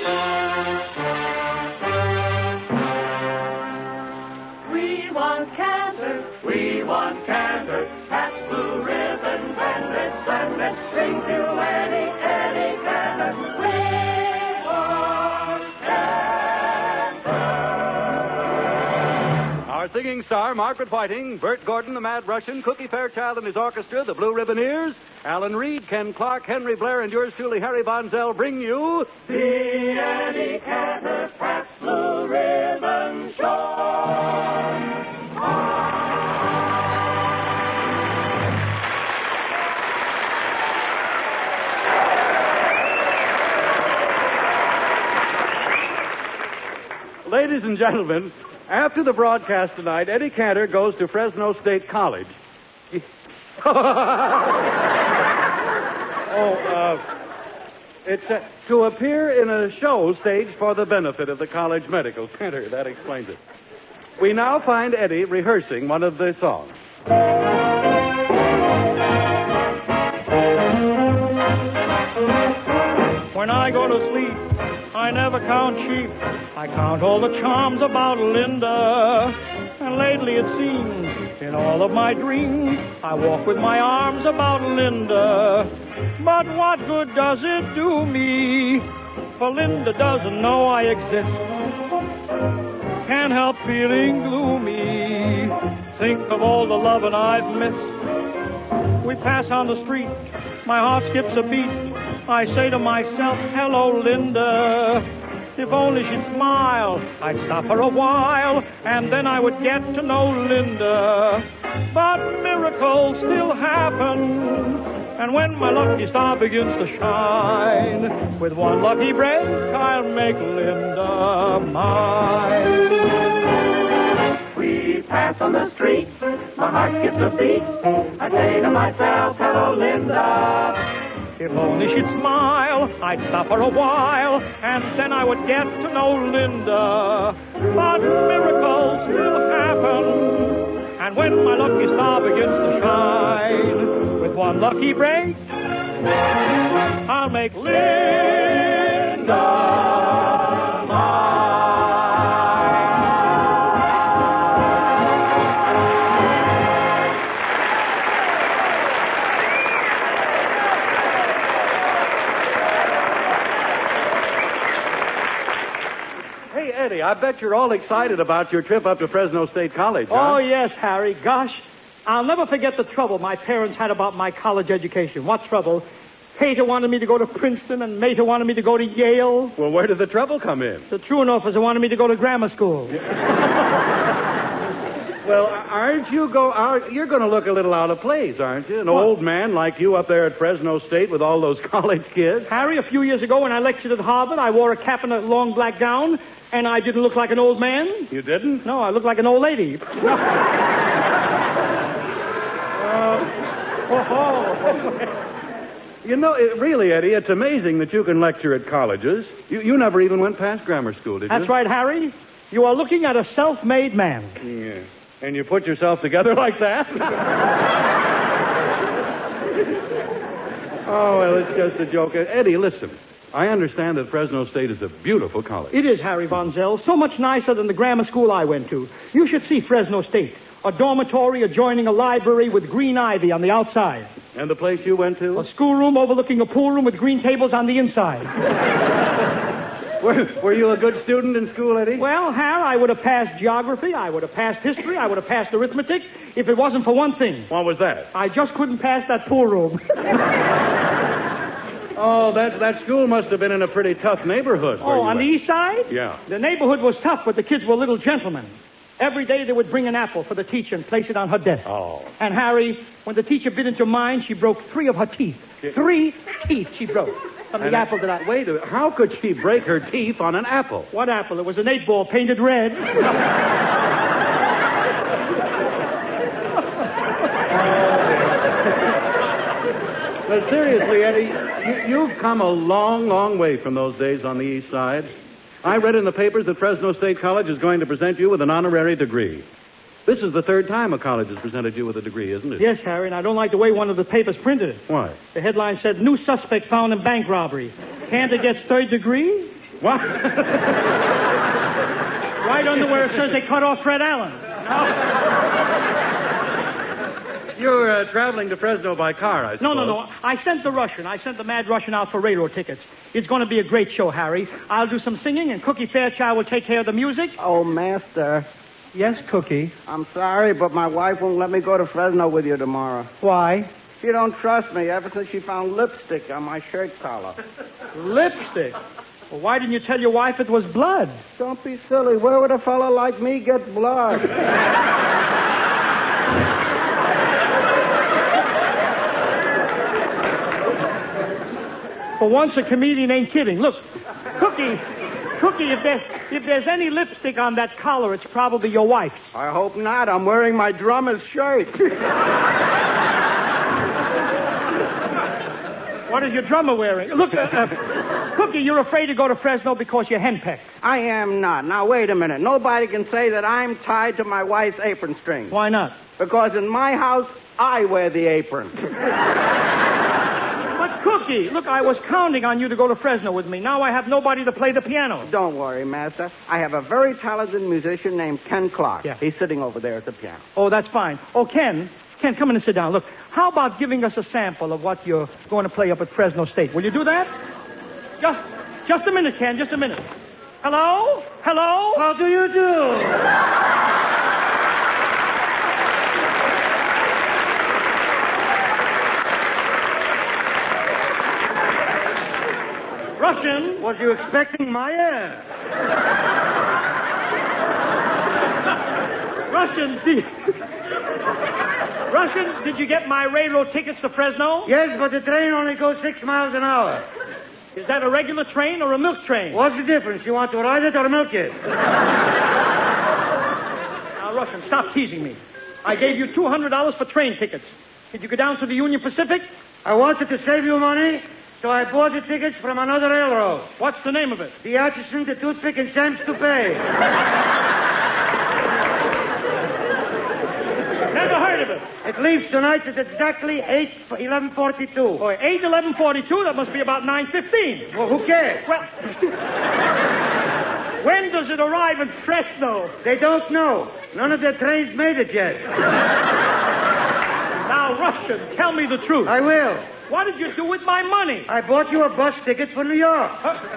We want Canter. We want Canter. Pabst Blue Ribbon and red splendid. Bring to Eddie Canter. We want Canter. Our singing star, Margaret Whiting, Bert Gordon, the Mad Russian, Cookie Fairchild and his orchestra, the Blue Ribboneers, Alan Reed, Ken Clark, Henry Blair, and yours truly, Harry Von Zell, bring you The Eddie Cantor Pabst Blue Ribbon Show. Ladies and gentlemen, after the broadcast tonight, Eddie Cantor goes to Fresno State College. It's to appear in a show staged for the benefit of the College Medical Center. That explains it. We now find Eddie rehearsing one of the songs. When I go to sleep, I never count sheep. I count all the charms about Linda. And lately it seems, in all of my dreams, I walk with my arms about Linda. But what good does it do me? For Linda doesn't know I exist. Can't help feeling gloomy. Think of all the loving I've missed. We pass on the street, my heart skips a beat. I say to myself, hello, Linda. If only she'd smile, I'd stop her a while, and then I would get to know Linda. But miracles still happen, and when my lucky star begins to shine, with one lucky break, I'll make Linda mine. We pass on the street, my heart skips a beat. I say to myself, hello, Linda. If only she'd smile, I'd stop her a while, and then I would get to know Linda. But miracles still happen, and when my lucky star begins to shine, with one lucky break, I'll make Linda mine. Eddie, I bet you're all excited about your trip up to Fresno State College, huh? Oh, yes, Harry. Gosh, I'll never forget the trouble my parents had about my college education. What trouble? Pater wanted me to go to Princeton, and Mater wanted me to go to Yale. Well, where did the trouble come in? The truant officer wanted me to go to grammar school. Well, you're going to look a little out of place, aren't you? An old man like you up there at Fresno State with all those college kids. Harry, a few years ago when I lectured at Harvard, I wore a cap and a long black gown, and I didn't look like an old man. You didn't? No, I looked like an old lady. You know, really, Eddie, it's amazing that you can lecture at colleges. You never even went past grammar school, did you? That's right, Harry. You are looking at a self-made man. Yeah. And you put yourself together like that? Oh, well, it's just a joke. Eddie, listen. I understand that Fresno State is a beautiful college. It is, Harry Von Zell. So much nicer than the grammar school I went to. You should see Fresno State. A dormitory adjoining a library with green ivy on the outside. And the place you went to? A schoolroom overlooking a pool room with green tables on the inside. Were you a good student in school, Eddie? Well, Hal, I would have passed geography, I would have passed history, I would have passed arithmetic, if it wasn't for one thing. What was that? I just couldn't pass that pool room. Oh, that school must have been in a pretty tough neighborhood. Oh, on the east side? Yeah. The neighborhood was tough, but the kids were little gentlemen. Every day they would bring an apple for the teacher and place it on her desk. Oh. And, Harry, when the teacher bit into mine, she broke 3 of her teeth. 3 teeth she broke from the apple that I... Wait a minute. How could she break her teeth on an apple? What apple? It was an 8-ball painted red. But seriously, Eddie, you've come a long, long way from those days on the east side. I read in the papers that Fresno State College is going to present you with an honorary degree. This is the 3rd time a college has presented you with a degree, isn't it? Yes, Harry, and I don't like the way one of the papers printed it. Why? The headline said, "New suspect found in bank robbery. Candidate gets 3rd degree." What? White underwear says they cut off Fred Allen. You're traveling to Fresno by car, I suppose. No. I sent the Mad Russian out for railroad tickets. It's going to be a great show, Harry. I'll do some singing, and Cookie Fairchild will take care of the music. Oh, Master, Yes, Cookie. I'm sorry, but my wife won't let me go to Fresno with you tomorrow. Why? She don't trust me ever since she found lipstick on my shirt collar. Lipstick. Well, why didn't you tell your wife it was blood? Don't be silly. Where would a fellow like me get blood? For once, a comedian ain't kidding. Look, Cookie, if there's any lipstick on that collar, it's probably your wife's. I hope not. I'm wearing my drummer's shirt. What is your drummer wearing? Look, Cookie, you're afraid to go to Fresno because you're henpecked. I am not. Now, wait a minute. Nobody can say that I'm tied to my wife's apron string. Why not? Because in my house, I wear the apron. But, Cookie, look, I was counting on you to go to Fresno with me. Now I have nobody to play the piano. Don't worry, Master. I have a very talented musician named Ken Clark. Yeah. He's sitting over there at the piano. Oh, that's fine. Oh, Ken, come in and sit down. Look, how about giving us a sample of what you're going to play up at Fresno State? Will you do that? Just a minute, Ken, just a minute. Hello? How do you do? Russian? Was you expecting my air? Russian, did you get my railroad tickets to Fresno? Yes, but the train only goes 6 miles an hour. Is that a regular train or a milk train? What's the difference? You want to ride it or milk it? Now, Russian, stop teasing me. I gave you $200 for train tickets. Did you go down to the Union Pacific? I wanted to save you money, so I bought the tickets from another railroad. What's the name of it? The Atchison, the Toothpick, and Sam's Toupee. Never heard of it. It leaves tonight at exactly 11:42. Oh, 8:11:42, that must be about 9:15. Well, who cares? Well, when does it arrive in Fresno? They don't know. None of their trains made it yet. Now, Russian, tell me the truth. I will. What did you do with my money? I bought you a bus ticket for New York.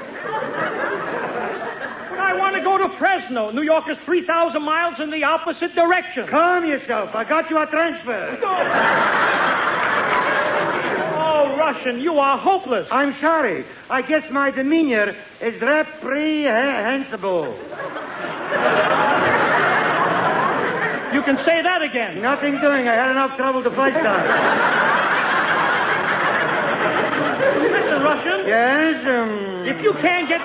I want to go to Fresno. New York is 3,000 miles in the opposite direction. Calm yourself. I got you a transfer. Oh, Russian, you are hopeless. I'm sorry. I guess my demeanor is reprehensible. You can say that again. Nothing doing. I had enough trouble the first time. Listen, Russian. Yes, If you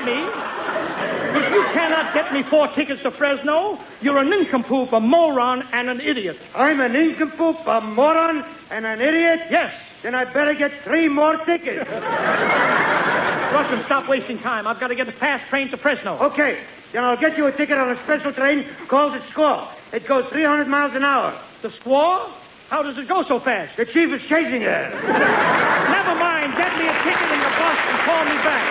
cannot get me 4 tickets to Fresno, you're a nincompoop, a moron, and an idiot. I'm a nincompoop, a moron, and an idiot? Yes. Then I better get 3 more tickets. Russian, stop wasting time. I've got to get a fast train to Fresno. Okay. Then I'll get you a ticket on a special train called the Squaw. It goes 300 miles an hour. The Squaw? How does it go so fast? The chief is chasing her. Never mind. Get me a ticket in the bus and call me back.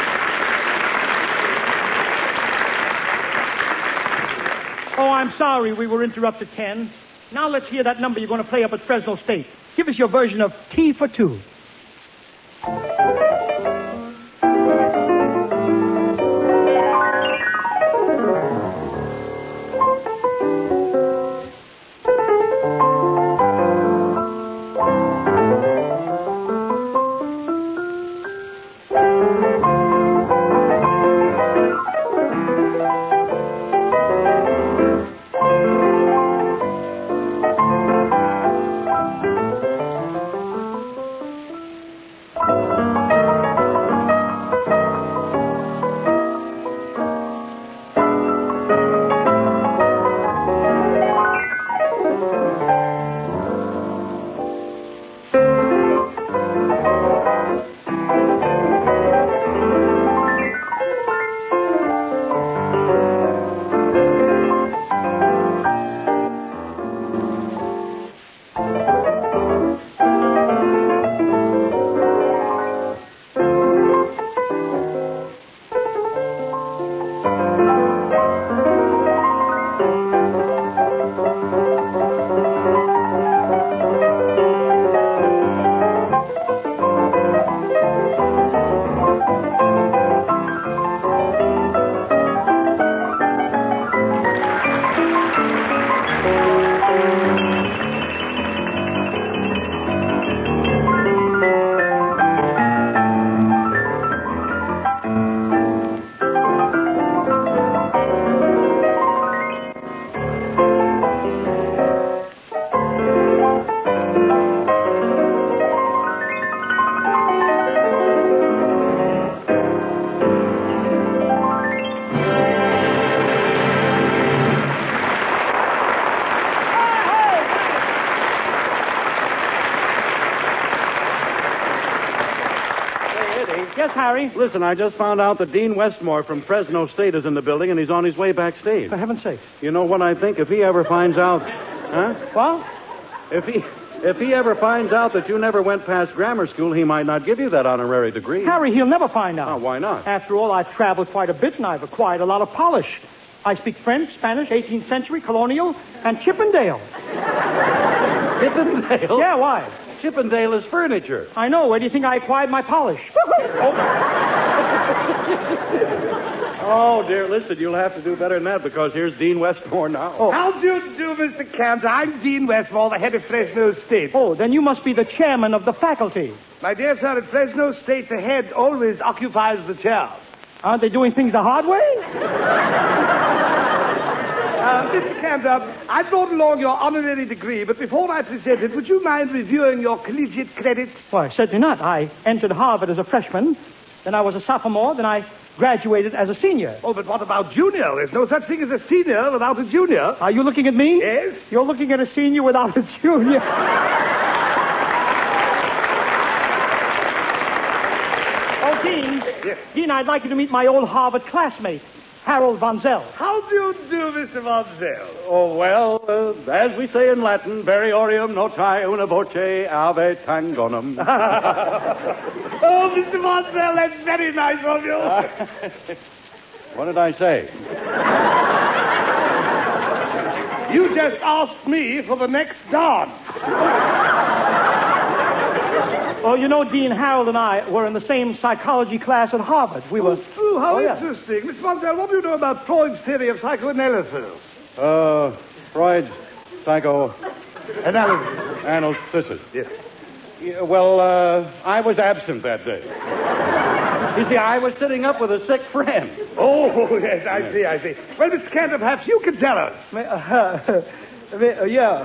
Oh, I'm sorry we were interrupted, Ken. Now let's hear that number you're going to play up at Fresno State. Give us your version of T for Two. Harry? Listen, I just found out that Dean Westmore from Fresno State is in the building, and he's on his way backstage. For heaven's sake. You know what I think? If he ever finds out... Huh? What? If he ever finds out that you never went past grammar school, he might not give you that honorary degree. Harry, he'll never find out. Oh, why not? After all, I've traveled quite a bit, and I've acquired a lot of polish. I speak French, Spanish, 18th century, colonial, and Chippendale. Chippendale? Yeah, why? Chippendale is furniture. I know. Where do you think I acquired my polish? Oh, dear, listen, you'll have to do better than that because here's Dean Westmore now. Oh. How do you do, Mr. Cantor? I'm Dean Westmore, the head of Fresno State. Oh, then you must be the chairman of the faculty. My dear sir, at Fresno State, the head always occupies the chair. Aren't they doing things the hard way? Mr. Cantor, I brought along your honorary degree, but before I present it, would you mind reviewing your collegiate credits? Why, certainly not. I entered Harvard as a freshman, then I was a sophomore, then I graduated as a senior. Oh, but what about junior? There's no such thing as a senior without a junior. Are you looking at me? Yes. You're looking at a senior without a junior. Oh, Dean. Yes. Dean, I'd like you to meet my old Harvard classmate, Harold Von Zell. How do you do, Mr. Von Zell? Oh, well, as we say in Latin, Veriorium noti una voce ave tangonum. Oh, Mr. Von Zell, that's very nice of you. What did I say? You just asked me for the next dance. Oh, you know, Dean, Harold and I were in the same psychology class at Harvard. We were... Oh, how yeah. interesting. Mr. Von Zell, what do you know about Freud's theory of psychoanalysis? Freud's psychoanalysis. Yes. Yeah, well, I was absent that day. You see, I was sitting up with a sick friend. Oh, yes, I see. Well, Mr. Cantor, perhaps you can tell us. Yeah.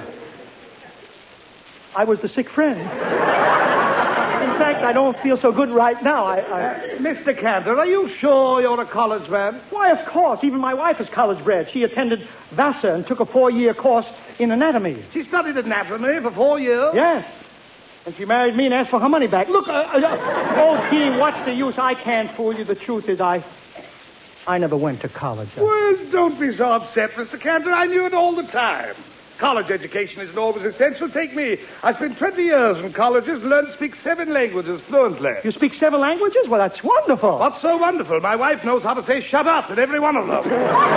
I was the sick friend. In fact, I don't feel so good right now. Mr. Cantor, are you sure you're a college man? Why, of course. Even my wife is college bred. She attended Vassar and took a 4-year course in anatomy. She studied anatomy for 4 years? Yes. And she married me and asked for her money back. Look, oh, Dean, what's the use? I can't fool you. The truth is, I never went to college. Well, don't be so upset, Mr. Cantor. I knew it all the time. College education isn't always essential. Take me. I spent 20 years in colleges, learned to speak 7 languages fluently. You speak 7 languages? Well, that's wonderful. What's so wonderful? My wife knows how to say shut up in every one of them.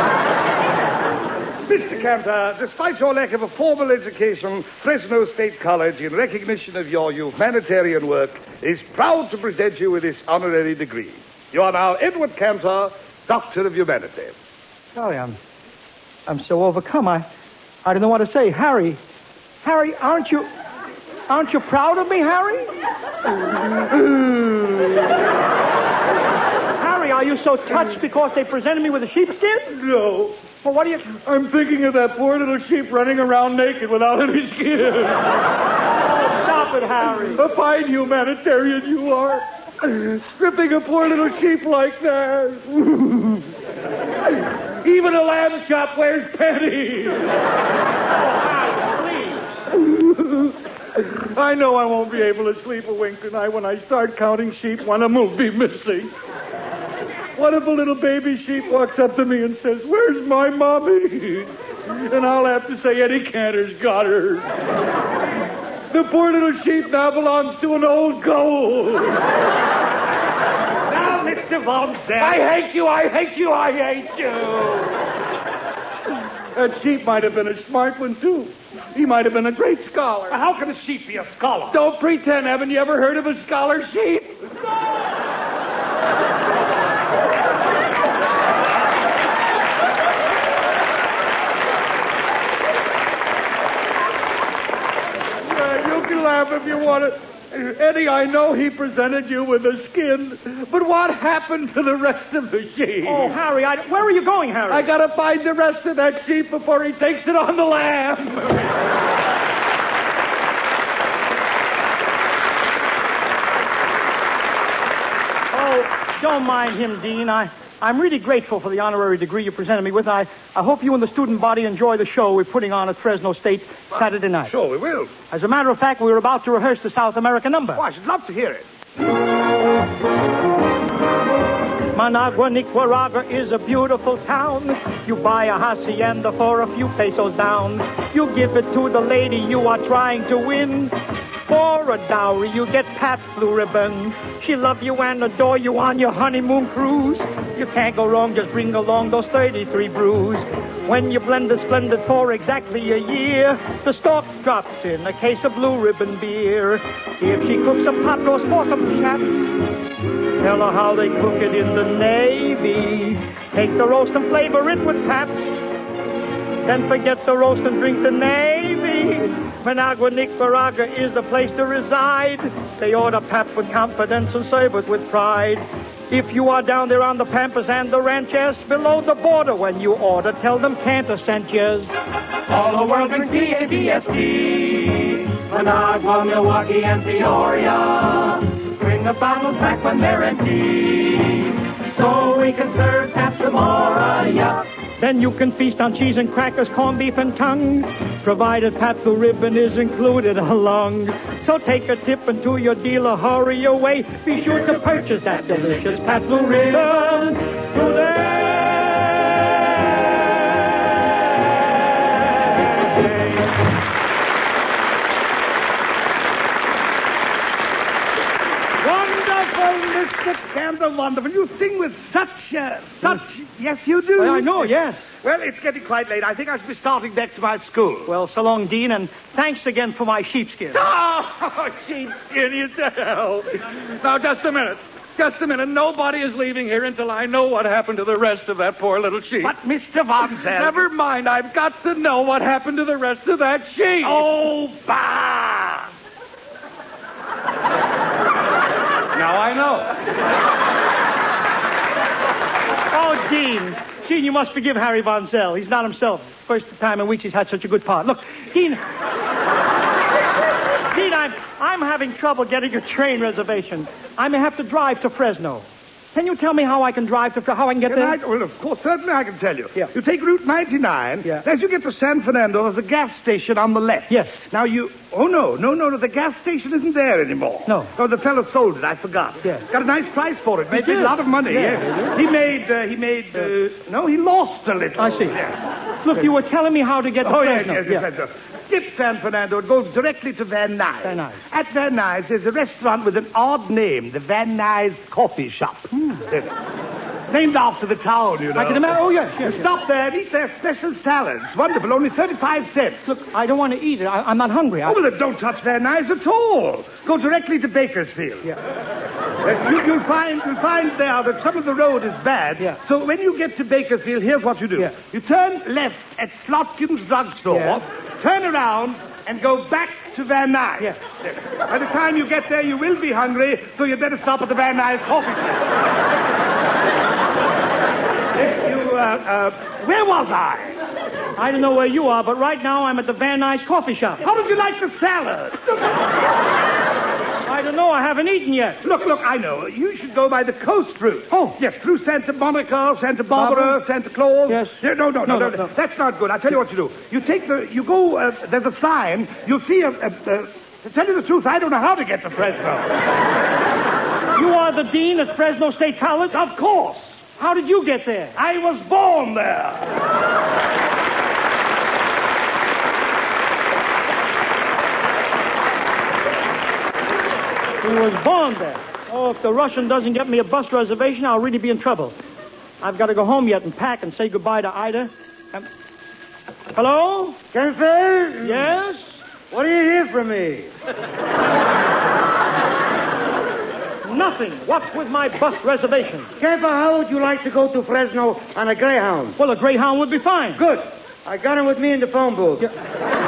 Mr. Cantor, despite your lack of a formal education, Fresno State College, in recognition of your humanitarian work, is proud to present you with this honorary degree. You are now Edward Cantor, Doctor of Humanity. Sorry, I'm so overcome. I don't know what to say. Harry, aren't you proud of me, Harry? Harry, are you so touched because they presented me with a sheepskin? No. Well, what do you... I'm thinking of that poor little sheep running around naked without any skin. Oh, stop it, Harry. A fine humanitarian you are. Stripping a poor little sheep like that. Even a lamb chop wears panties. I know I won't be able to sleep a wink tonight. When I start counting sheep, one of them will be missing. What if a little baby sheep walks up to me and says, "Where's my mommy?" And I'll have to say, "Eddie Cantor's got her." The poor little sheep now belongs to an old goat. Now, Mr. Von Zell. I hate you. That sheep might have been a smart one, too. He might have been a great scholar. How can a sheep be a scholar? Don't pretend. Haven't you ever heard of a scholar sheep? You can laugh if you want to. Eddie, I know he presented you with a skin, but what happened to the rest of the sheep? Oh, Harry, where are you going, Harry? I gotta find the rest of that sheep before he takes it on the lam. Oh, don't mind him, Dean. I'm really grateful for the honorary degree you presented me with. I hope you and the student body enjoy the show we're putting on at Fresno State Saturday night. Sure, we will. As a matter of fact, we were about to rehearse the South American number. Oh, I should love to hear it. Managua, Nicaragua is a beautiful town. You buy a hacienda for a few pesos down. You give it to the lady you are trying to win. For a dowry, you get Pabst Blue Ribbon. She'll love you and adore you on your honeymoon cruise. You can't go wrong, just bring along those 33 brews. When you blend the Splendid for exactly a year, the stork drops in a case of Blue Ribbon beer. If she cooks a pot roast for some chap, tell her how they cook it in the Navy. Take the roast and flavor it with Pabst. Then forget the roast and drink the Navy. Managua, Nicaragua is the place to reside. They order Pabst with confidence and serve it with pride. If you are down there on the Pampas and the ranches below the border when you order, tell them Cantor sent yous. All the world drinks P-A-B-S-T. Managua, Milwaukee, and Peoria. Bring the bottles back when they're empty, so we can serve Pabst Amora, yeah. Then you can feast on cheese and crackers, corned beef and tongue, provided Pabst Blue Ribbon is included along. So take a tip and to your dealer hurry away. Be sure to purchase that delicious Pabst Blue Ribbon today. Mr. Cantor, wonderful. You sing with such... Yes, you do. Well, I know, yes. Well, it's getting quite late. I think I should be starting back to my school. Well, so long, Dean, and thanks again for my sheepskin. Oh, sheepskin, you tell. Now, just a minute. Just a minute. Nobody is leaving here until I know what happened to the rest of that poor little sheep. But, Mr. Von Zell... Never mind. I've got to know what happened to the rest of that sheep. Oh, bah! Now I know. Oh, Dean, you must forgive Harry Von Zell. He's not himself. First time in weeks he's had such a good part. Look, Dean, I'm having trouble getting a train reservation. I may have to drive to Fresno. Can you tell me how I can drive to how I can get there? Well, of course, certainly I can tell you. Yeah. You take Route 99. Yeah. As you get to San Fernando, there's a gas station on the left. Yes. Now you... Oh, no. The gas station isn't there anymore. No. Oh, the fellow sold it. I forgot. Yes. Got a nice price for it. Made did. a lot of money. Yeah. He made... No, he lost a little. I see. Yeah. Look, you were telling me how to get to Fresno. Yes. Skip San Fernando. It goes directly to Van Nuys. Van Nuys. At Van Nuys, there's a restaurant with an odd name, the Van Nuys Coffee Shop. Yes. Named after the town, you know. I can imagine. Oh, yes. You stop there and eat their special salads. Wonderful, only 35 cents. Look, I don't want to eat it. I'm not hungry. Oh, well, then don't touch Van Nuys at all. Go directly to Bakersfield. Yeah. You'll find there that some of the road is bad. Yeah. So when you get to Bakersfield, here's what you do. Yeah. You turn left at Slotkin's drugstore, Yeah. turn around, and go back to Van Nuys. Yeah. By the time you get there, you will be hungry, so you better stop at the Van Nuys coffee shop. Where was I? I don't know where you are, but right now I'm at the Van Nuys coffee shop. How did you like the salad? I don't know. I haven't eaten yet. Look, I know. You should go by the coast route. Oh. Yes, through Santa Monica, Santa Barbara, Santa Claus. Yes. No. That's not good. I'll tell you what you do. You go, there's a sign. You'll see to tell you the truth, I don't know how to get to Fresno. You are the dean at Fresno State College? Of course. How did you get there? I was born there. He was born there. Oh, if the Russian doesn't get me a bus reservation, I'll really be in trouble. I've got to go home yet and pack and say goodbye to Ida. Hello? Cantor? Yes? What do you hear from me? Nothing. What's with my bus reservation? Cantor, how would you like to go to Fresno on a Greyhound? Well, a Greyhound would be fine. Good. I got him with me in the phone booth. Yeah.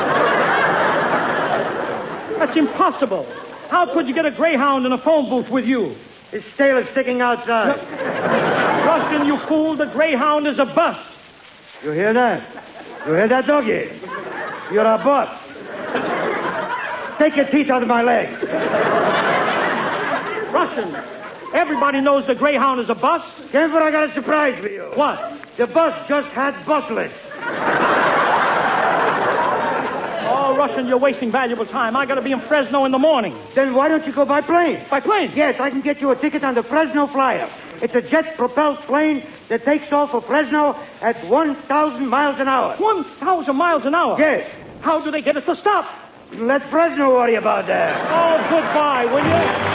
That's impossible. How could you get a Greyhound in a phone booth with you? His tail is sticking outside. Rustin, you fool. The Greyhound is a bus. You hear that? You hear that, doggy? You're a bus. Take your teeth out of my leg. Russian, everybody knows the Greyhound is a bus. Guess what? I got a surprise for you. What? The bus just had buslets. All Russian, you're wasting valuable time. I got to be in Fresno in the morning. Then why don't you go by plane? By plane? Yes, I can get you a ticket on the Fresno Flyer. It's a jet-propelled plane that takes off for Fresno at 1,000 miles an hour. 1,000 miles an hour? Yes. How do they get it to stop? Let Fresno worry about that. Oh, goodbye, will you?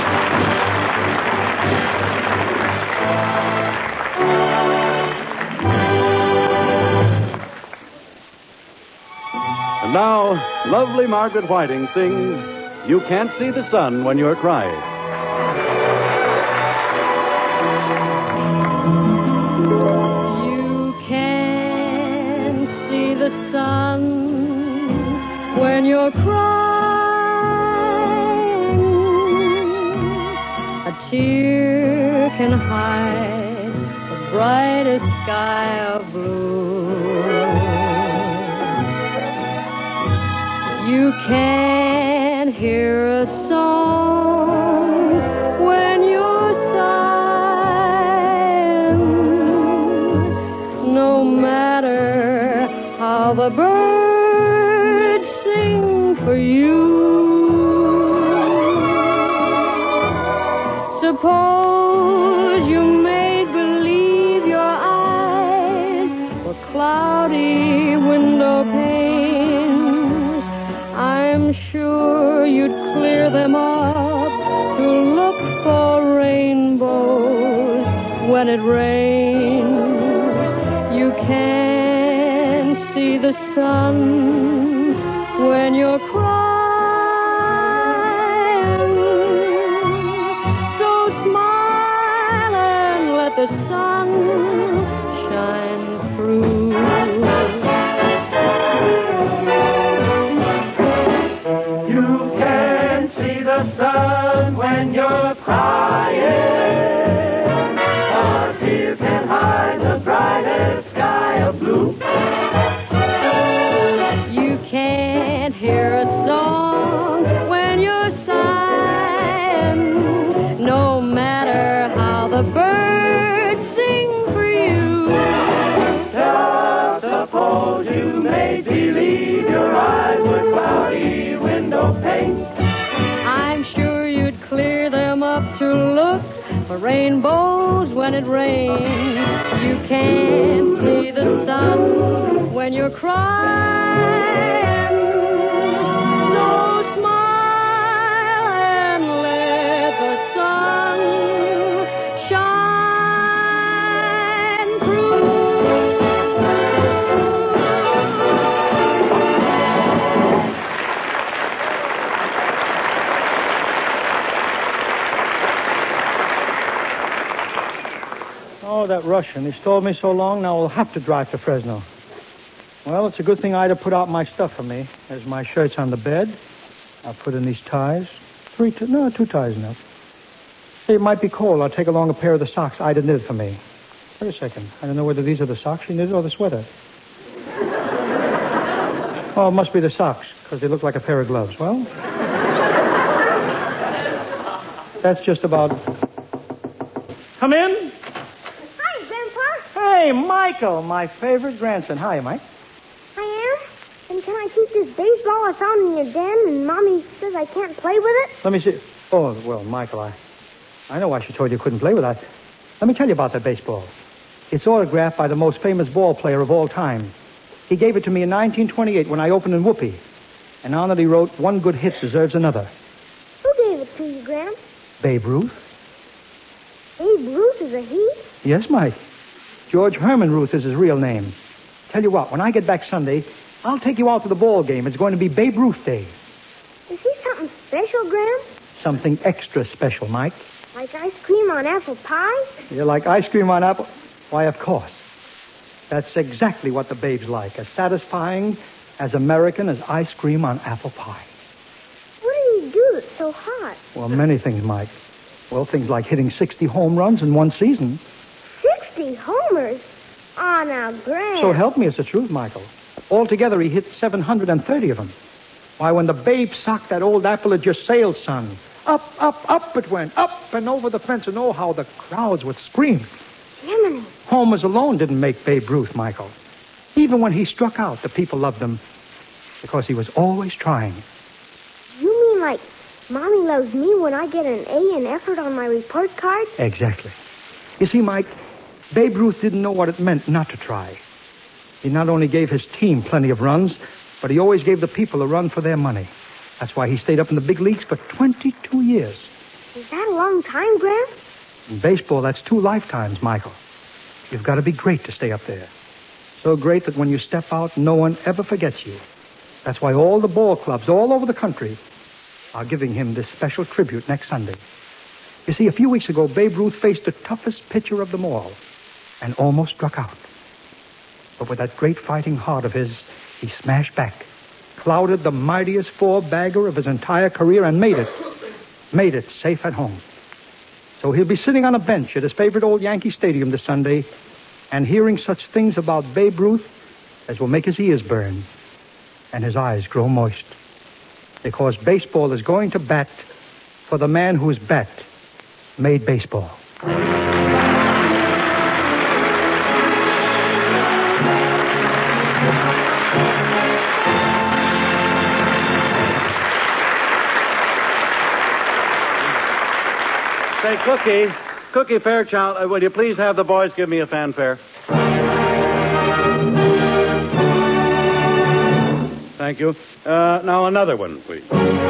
And now, lovely Margaret Whiting sings, You Can't See the Sun When You're Crying. You can't see the sun when you're crying. A tear can hide the brightest sky of blue. You can't hear a song when you're sighing, no matter how the birds sing for you. Suppose you made believe your eyes were cloudy window panes. I'm sure you'd clear them up to look for rainbows when it rains. You can't see the sun when you're crying. So smile and let the sun shine through. The sun when you're crying, our tears can hide the brightest sky of blue. You can't hear a song when you're sighing, no matter how the birds sing for you. Just suppose you made believe your eyes were cloudy window panes. Clear them up to look for rainbows when it rains. You can't see the sun when you're crying. So smile and let the sun shine through. Oh, that Russian. He stalled me so long, now we'll have to drive to Fresno. Well, it's a good thing Ida put out my stuff for me. There's my shirts on the bed. I'll put in these ties. Two ties enough. Hey, it might be cold. I'll take along a pair of the socks Ida knitted for me. Wait a second. I don't know whether these are the socks she knitted or the sweater. Oh, it must be the socks, because they look like a pair of gloves. Well, that's just about... Come in. Hi, Grandpa. Hey, Michael, my favorite grandson. Hi, Mike. I am? And can I keep this baseball I found in your den and Mommy says I can't play with it? Let me see. Oh, well, Michael, I know why she told you couldn't play with it. Let me tell you about that baseball. It's autographed by the most famous ball player of all time. He gave it to me in 1928 when I opened in Whoopee. And on it he wrote, "One good hit deserves another." Who gave it to you, Gran? Babe Ruth? Babe Ruth is a he? Yes, Mike. George Herman Ruth is his real name. Tell you what, when I get back Sunday, I'll take you out to the ball game. It's going to be Babe Ruth Day. Is he something special, Gran? Something extra special, Mike. Like ice cream on apple pie? You like ice cream on apple? Why, of course. That's exactly what the Babe's like. As satisfying as American as ice cream on apple pie. What did he do that's so hot? Well, many things, Mike. Well, things like hitting 60 home runs in one season. 60 homers? Oh, now, Gran. So help me, it's the truth, Michael. Altogether, he hit 730 of them. Why, when the Babe socked that old apple at your sales, son, up it went, up and over the fence, and oh, how the crowds would scream. Jiminy. Homers alone didn't make Babe Ruth, Michael. Even when he struck out, the people loved him. Because he was always trying. You mean like Mommy loves me when I get an A in effort on my report card? Exactly. You see, Mike, Babe Ruth didn't know what it meant not to try. He not only gave his team plenty of runs, but he always gave the people a run for their money. That's why he stayed up in the big leagues for 22 years. Is that a long time, Gramp? In baseball, that's 2 lifetimes, Michael. You've got to be great to stay up there. So great that when you step out, no one ever forgets you. That's why all the ball clubs all over the country are giving him this special tribute next Sunday. You see, a few weeks ago, Babe Ruth faced the toughest pitcher of them all and almost struck out. But with that great fighting heart of his, he smashed back, clouded the mightiest 4-bagger of his entire career, and made it safe at home. So he'll be sitting on a bench at his favorite old Yankee Stadium this Sunday and hearing such things about Babe Ruth as will make his ears burn and his eyes grow moist. Because baseball is going to bat for the man whose bat made baseball. Say, Cookie Fairchild, will you please have the boys give me a fanfare? Thank you. Now another one, please.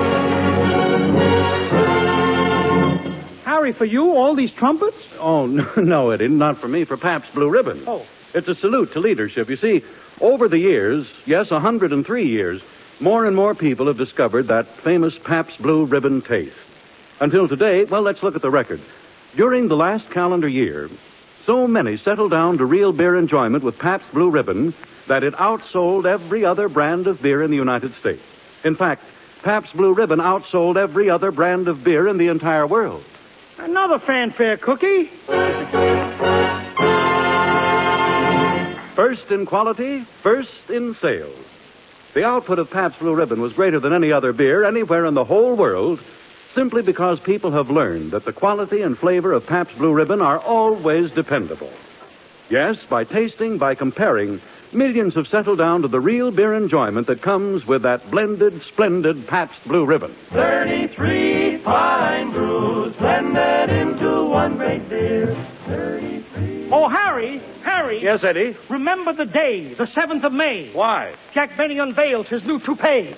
Harry, for you, all these trumpets? Oh, no, Eddie, not for me, for Pabst Blue Ribbon. Oh. It's a salute to leadership. You see, over the years, yes, 103 years, more and more people have discovered that famous Pabst Blue Ribbon taste. Until today, well, let's look at the record. During the last calendar year, so many settled down to real beer enjoyment with Pabst Blue Ribbon that it outsold every other brand of beer in the United States. In fact, Pabst Blue Ribbon outsold every other brand of beer in the entire world. Another fanfare, Cookie. First in quality, first in sales. The output of Pabst Blue Ribbon was greater than any other beer anywhere in the whole world, simply because people have learned that the quality and flavor of Pabst Blue Ribbon are always dependable. Yes, by tasting, by comparing, millions have settled down to the real beer enjoyment that comes with that blended, splendid Pabst Blue Ribbon. 33 fine brews blended into one great beer. 33. Oh, Harry. Yes, Eddie? Remember the day, the 7th of May. Why? Jack Benny unveils his new toupee.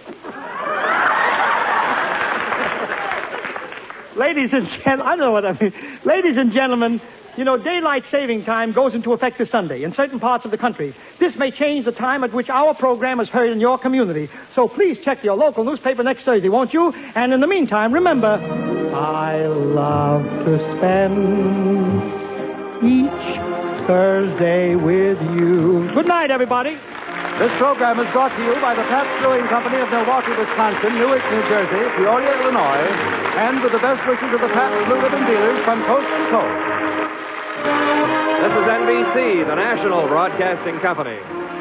Ladies and gentlemen, I know what I mean. Ladies and gentlemen, you know, daylight saving time goes into effect this Sunday in certain parts of the country. This may change the time at which our program is heard in your community. So please check your local newspaper next Thursday, won't you? And in the meantime, remember, I love to spend each Thursday with you. Good night, everybody. This program is brought to you by the Pabst Brewing Company of Milwaukee, Wisconsin, Newark, New Jersey, Peoria, Illinois, and with the best wishes of the Pabst Blue Ribbon dealers from coast to coast. This is NBC, the national broadcasting company.